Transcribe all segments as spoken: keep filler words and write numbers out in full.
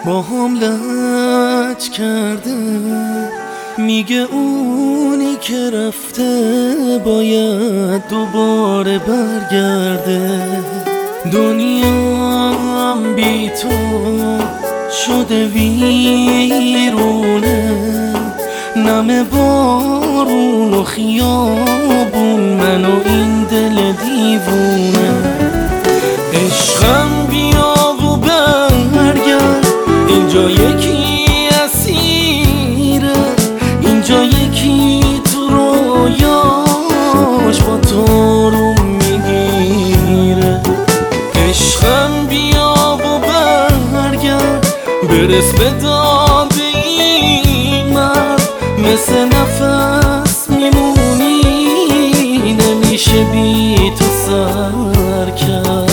با هم لج کرده، میگه اونی که رفته باید دوباره برگرده. دنیام بی تو شده ویرونه، نم بارون و خیابون، من و این دل دیوونه. عشقم بیا و برگرد، اینجا یکی اسیره، اینجا یکی تو رویاش با تو رو میگیره. عشقم بیا و برگرد، برس به داد این مرد، مثل نفس میمونی، نمیشه بی تو سر کرد.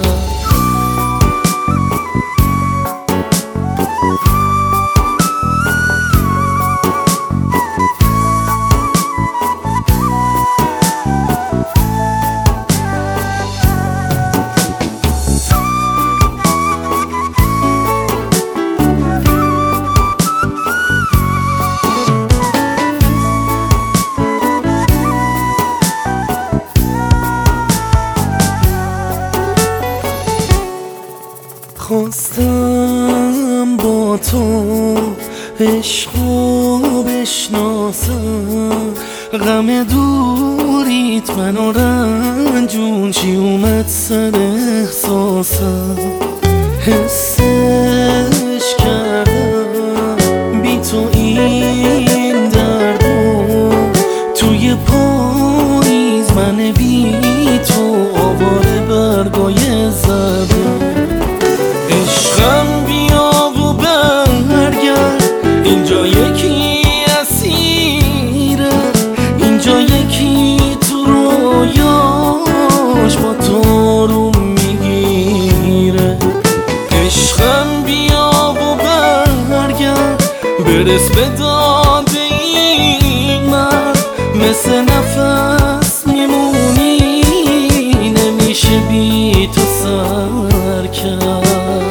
خواستم با تو عشقو بشناسم، غم دوریت منو رنجون، چی اومد سر احساسم. حسش کردم بی تو این دردو، توی پاییز من بی تو آواره برگای زردم. عشقم بیا و برگرد، اینجا یکی اسیره، اینجا یکی تو رویاش با تو رو میگیره. عشقم بیا و برگرد، برس به داد این مرد، مثل نفس میمونی، نمیشه بی تو سر کرد.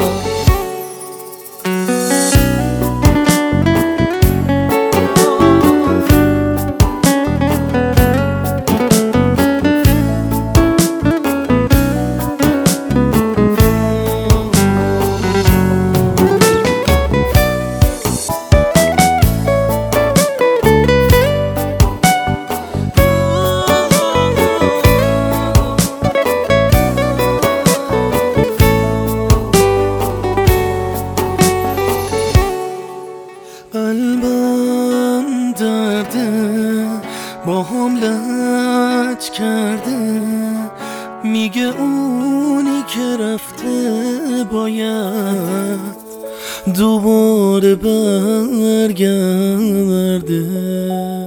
قلبم درده، با هم لج کرده، میگه اونی که رفته باید دوباره برگرده.